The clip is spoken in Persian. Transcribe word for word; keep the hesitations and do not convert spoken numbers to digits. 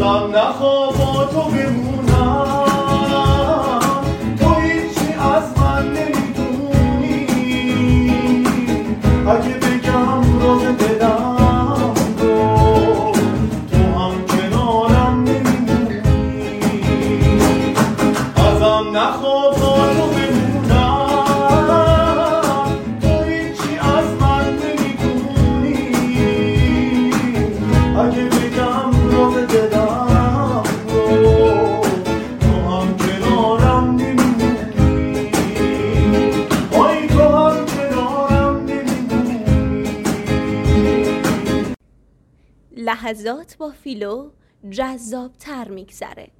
ازم نخواه با تو بمونم، تو هیچی از من نمیدونی. اگه بگم راز دلم رو تو هم کنارم نمیمونی. ازم نخواه با تو بمونم، تو هیچی از من نمیدونی. اگه بگم راز دلم رو تو هم کنارم نمیمونی. آی تو هم کنارم نمیمونی. لحظات با فیلو جذاب تر میگذره.